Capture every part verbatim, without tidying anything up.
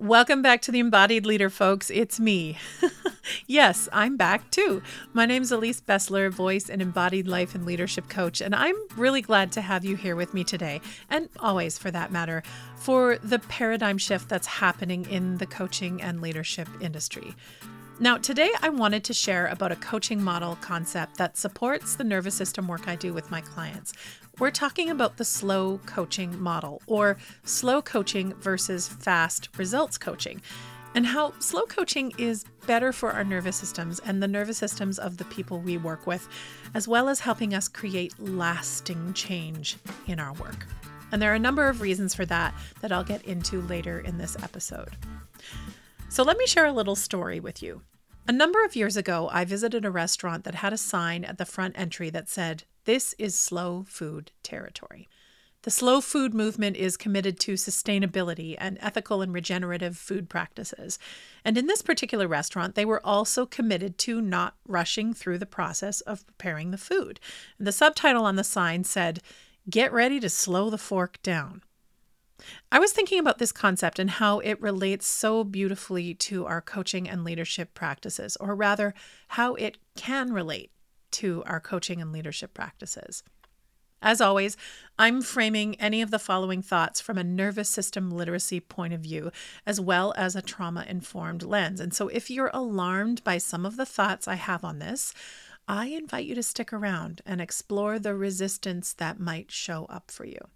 Welcome back to the Embodied Leader, folks. It's me. Yes, I'm back too. My name's Elise Bessler, voice and embodied life and leadership coach, and I'm really glad to have you here with me today, and always for that matter, for the paradigm shift that's happening in the coaching and leadership industry. Now, today I wanted to share about a coaching model concept that supports the nervous system work I do with my clients. We're talking about the slow coaching model, or slow coaching versus fast results coaching, and how slow coaching is better for our nervous systems and the nervous systems of the people we work with, as well as helping us create lasting change in our work. And there are a number of reasons for that that I'll get into later in this episode. So let me share a little story with you. A number of years ago, I visited a restaurant that had a sign at the front entry that said, "This is slow food territory." The slow food movement is committed to sustainability and ethical and regenerative food practices. And in this particular restaurant, they were also committed to not rushing through the process of preparing the food. And the subtitle on the sign said, "Get ready to slow the fork down." I was thinking about this concept and how it relates so beautifully to our coaching and leadership practices, or rather, how it can relate to our coaching and leadership practices. As always, I'm framing any of the following thoughts from a nervous system literacy point of view, as well as a trauma-informed lens. And so if you're alarmed by some of the thoughts I have on this, I invite you to stick around and explore the resistance that might show up for you.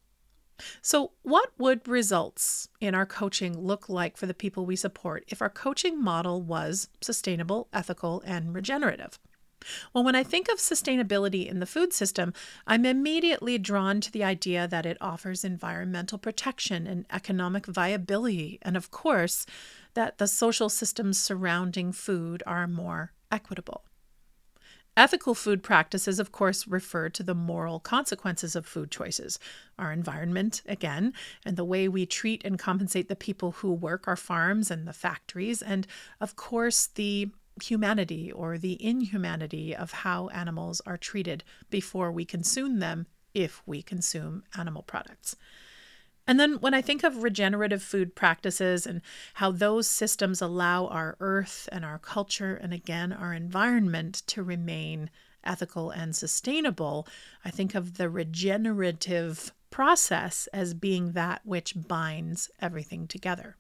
So what would results in our coaching look like for the people we support if our coaching model was sustainable, ethical, and regenerative? Well, when I think of sustainability in the food system, I'm immediately drawn to the idea that it offers environmental protection and economic viability, and of course, that the social systems surrounding food are more equitable. Ethical food practices, of course, refer to the moral consequences of food choices, our environment, again, and the way we treat and compensate the people who work our farms and the factories, and of course, the humanity or the inhumanity of how animals are treated before we consume them, if we consume animal products. And then when I think of regenerative food practices and how those systems allow our earth and our culture and again our environment to remain ethical and sustainable, I think of the regenerative process as being that which binds everything together.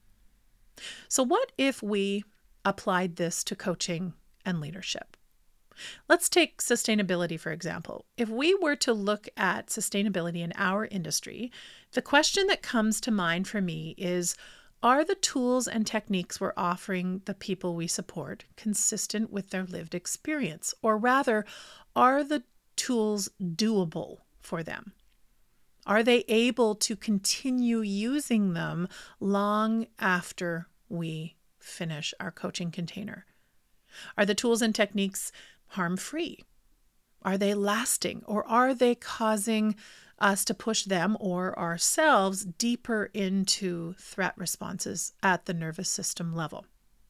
So what if we applied this to coaching and leadership? Let's take sustainability, for example. If we were to look at sustainability in our industry, the question that comes to mind for me is, are the tools and techniques we're offering the people we support consistent with their lived experience? Or rather, are the tools doable for them? Are they able to continue using them long after we finish our coaching container? Are the tools and techniques harm-free? Are they lasting, or are they causing us to push them or ourselves deeper into threat responses at the nervous system level?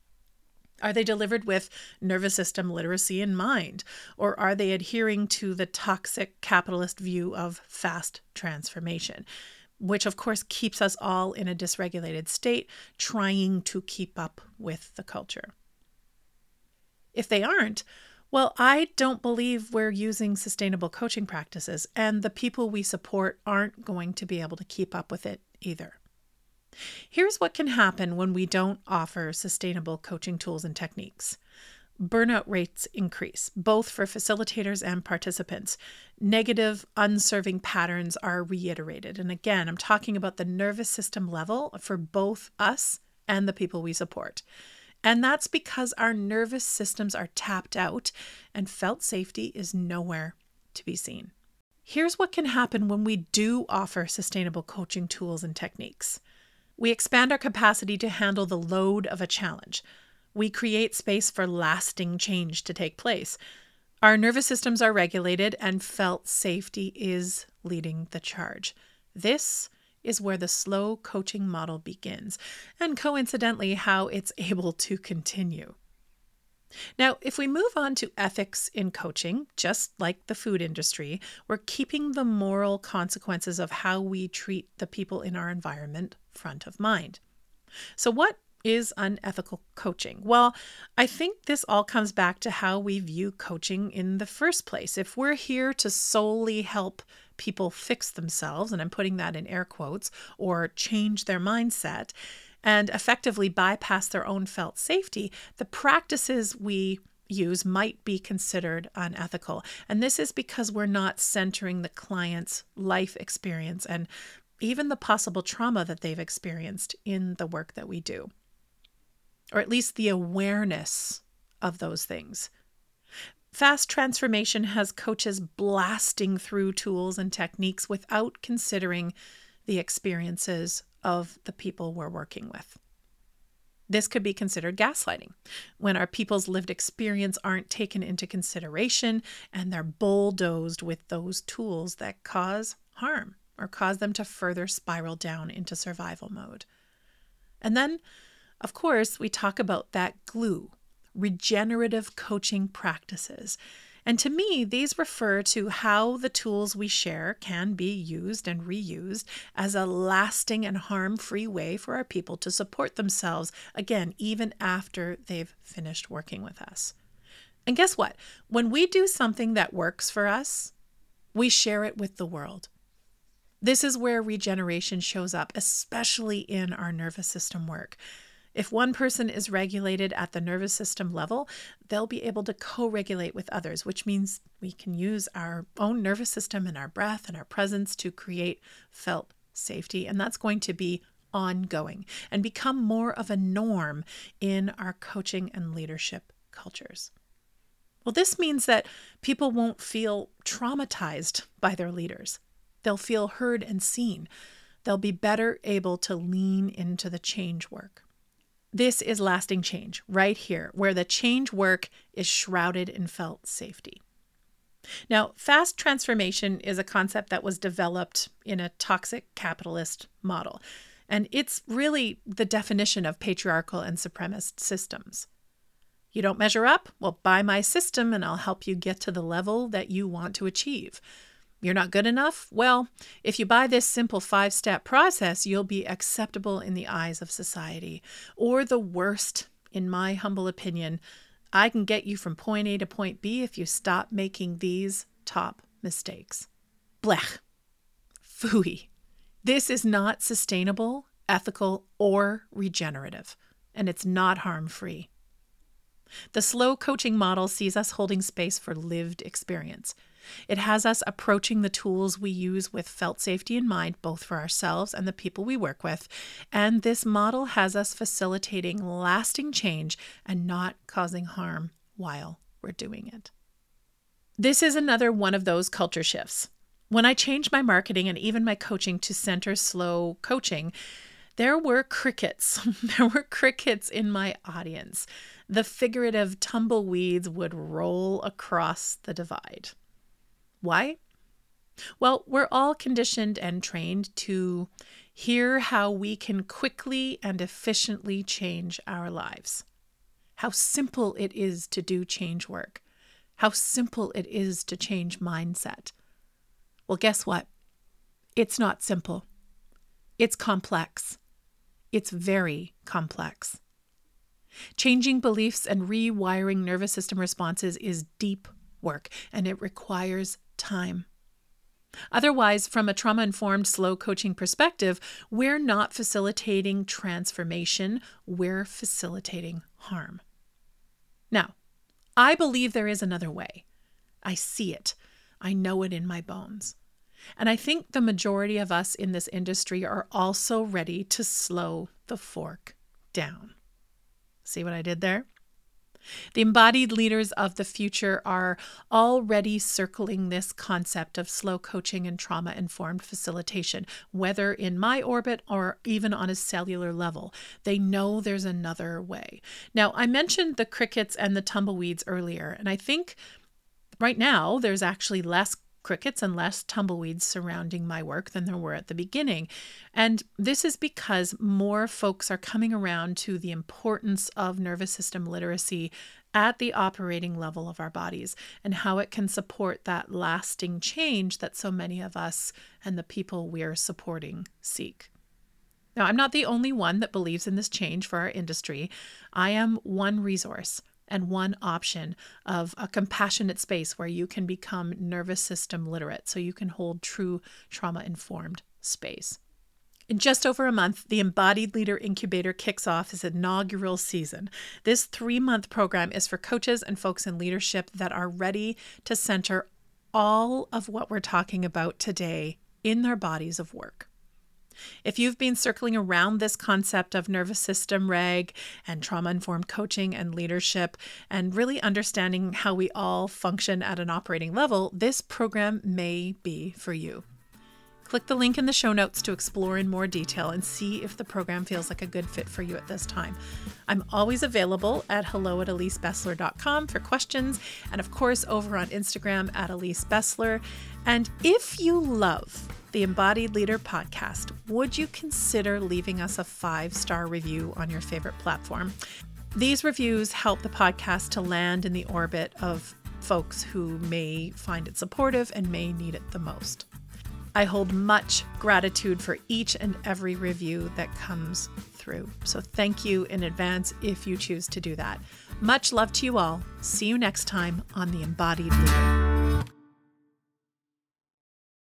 Are they delivered with nervous system literacy in mind, or are they adhering to the toxic capitalist view of fast transformation, which of course keeps us all in a dysregulated state, trying to keep up with the culture? If they aren't, well, I don't believe we're using sustainable coaching practices, and the people we support aren't going to be able to keep up with it either. Here's what can happen when we don't offer sustainable coaching tools and techniques. Burnout rates increase, both for facilitators and participants. Negative, unserving patterns are reiterated. And again, I'm talking about the nervous system level for both us and the people we support. And that's because our nervous systems are tapped out and felt safety is nowhere to be seen. Here's what can happen when we do offer sustainable coaching tools and techniques. We expand our capacity to handle the load of a challenge. We create space for lasting change to take place. Our nervous systems are regulated and felt safety is leading the charge. This is where the slow coaching model begins, and coincidentally, how it's able to continue. Now, if we move on to ethics in coaching, just like the food industry, we're keeping the moral consequences of how we treat the people in our environment front of mind. So, what is unethical coaching? Well, I think this all comes back to how we view coaching in the first place. If we're here to solely help people fix themselves, and I'm putting that in air quotes, or change their mindset and effectively bypass their own felt safety, the practices we use might be considered unethical. And this is because we're not centering the client's life experience and even the possible trauma that they've experienced in the work that we do, or at least the awareness of those things. Fast transformation has coaches blasting through tools and techniques without considering the experiences of the people we're working with. This could be considered gaslighting, when our people's lived experience aren't taken into consideration and they're bulldozed with those tools that cause harm or cause them to further spiral down into survival mode. And then, of course, we talk about that glue, regenerative coaching practices. And to me, these refer to how the tools we share can be used and reused as a lasting and harm-free way for our people to support themselves, again, even after they've finished working with us. And guess what? When we do something that works for us, we share it with the world. This is where regeneration shows up, especially in our nervous system work. If one person is regulated at the nervous system level, they'll be able to co-regulate with others, which means we can use our own nervous system and our breath and our presence to create felt safety. And that's going to be ongoing and become more of a norm in our coaching and leadership cultures. Well, this means that people won't feel traumatized by their leaders. They'll feel heard and seen. They'll be better able to lean into the change work. This is lasting change right here, where the change work is shrouded in felt safety. Now, fast transformation is a concept that was developed in a toxic capitalist model, and it's really the definition of patriarchal and supremacist systems. You don't measure up? Well, buy my system and I'll help you get to the level that you want to achieve. You're not good enough? Well, if you buy this simple five-step process, you'll be acceptable in the eyes of society. Or the worst, in my humble opinion, I can get you from point A to point B if you stop making these top mistakes. Blech. Phooey. This is not sustainable, ethical, or regenerative, and it's not harm-free. The slow coaching model sees us holding space for lived experience. It has us approaching the tools we use with felt safety in mind, both for ourselves and the people we work with. And this model has us facilitating lasting change and not causing harm while we're doing it. This is another one of those culture shifts. When I changed my marketing and even my coaching to center slow coaching, there were crickets. There were crickets in my audience. The figurative tumbleweeds would roll across the divide. Why? Well, we're all conditioned and trained to hear how we can quickly and efficiently change our lives. How simple it is to do change work. How simple it is to change mindset. Well, guess what? It's not simple. It's complex. It's very complex. Changing beliefs and rewiring nervous system responses is deep work, and it requires time. Otherwise, from a trauma-informed, slow coaching perspective, we're not facilitating transformation, we're facilitating harm. Now, I believe there is another way. I see it. I know it in my bones. And I think the majority of us in this industry are also ready to slow the fork down. See what I did there? The embodied leaders of the future are already circling this concept of slow coaching and trauma-informed facilitation, whether in my orbit or even on a cellular level. They know there's another way. Now, I mentioned the crickets and the tumbleweeds earlier, and I think right now there's actually less crickets and less tumbleweeds surrounding my work than there were at the beginning. And this is because more folks are coming around to the importance of nervous system literacy at the operating level of our bodies and how it can support that lasting change that so many of us and the people we're supporting seek. Now, I'm not the only one that believes in this change for our industry. I am one resource and one option of a compassionate space where you can become nervous system literate so you can hold true trauma-informed space. In just over a month, the Embodied Leader Incubator kicks off its inaugural season. This three-month program is for coaches and folks in leadership that are ready to center all of what we're talking about today in their bodies of work. If you've been circling around this concept of nervous system reg and trauma-informed coaching and leadership and really understanding how we all function at an operating level, this program may be for you. Click the link in the show notes to explore in more detail and see if the program feels like a good fit for you at this time. I'm always available at hello at elise bessler dot com for questions, and of course over on Instagram at Elise Bessler. And if you love the Embodied Leader podcast, would you consider leaving us a five-star review on your favorite platform? These reviews help the podcast to land in the orbit of folks who may find it supportive and may need it the most. I hold much gratitude for each and every review that comes through. So thank you in advance if you choose to do that. Much love to you all. See you next time on The Embodied Leader.